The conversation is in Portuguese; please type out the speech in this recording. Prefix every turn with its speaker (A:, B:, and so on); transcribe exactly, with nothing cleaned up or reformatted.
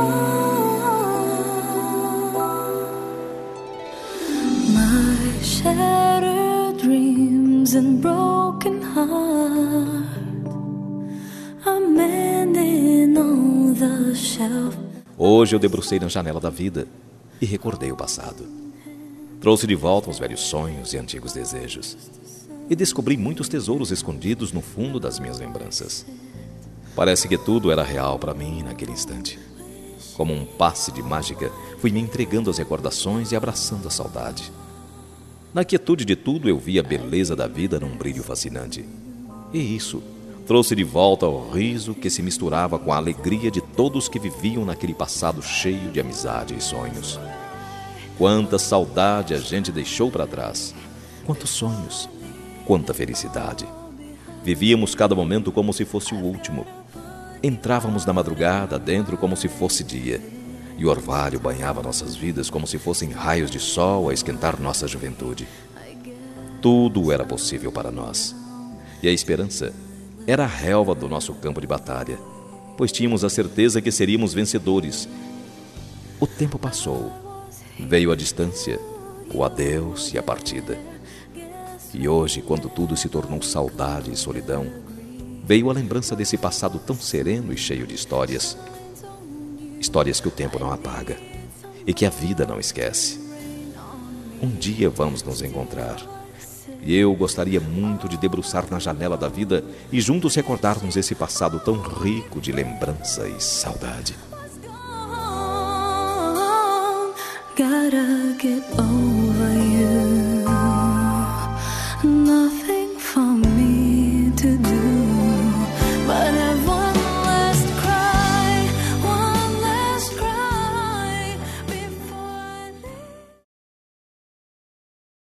A: My shattered dreams and broken heart, I'm mending on the shelf.
B: Hoje eu debrucei na janela da vida e recordei o passado. Trouxe de volta os velhos sonhos e antigos desejos. E descobri muitos tesouros escondidos no fundo das minhas lembranças. Parece que tudo era real para mim naquele instante. Como um passe de mágica, fui me entregando às recordações e abraçando a saudade. Na quietude de tudo, eu vi a beleza da vida num brilho fascinante. E isso trouxe de volta o riso que se misturava com a alegria de todos que viviam naquele passado cheio de amizade e sonhos. Quanta saudade a gente deixou para trás. Quantos sonhos, quanta felicidade. Vivíamos cada momento como se fosse o último. Entrávamos na madrugada dentro como se fosse dia, e o orvalho banhava nossas vidas como se fossem raios de sol a esquentar nossa juventude. Tudo era possível para nós, e a esperança era a relva do nosso campo de batalha, pois tínhamos a certeza que seríamos vencedores. O tempo passou, veio a distância, o adeus e a partida. E hoje, quando tudo se tornou saudade e solidão, veio a lembrança desse passado tão sereno e cheio de histórias. Histórias que o tempo não apaga e que a vida não esquece. Um dia vamos nos encontrar. E eu gostaria muito de debruçar na janela da vida e juntos recordarmos esse passado tão rico de lembrança e saudade.
A: Gotta get over.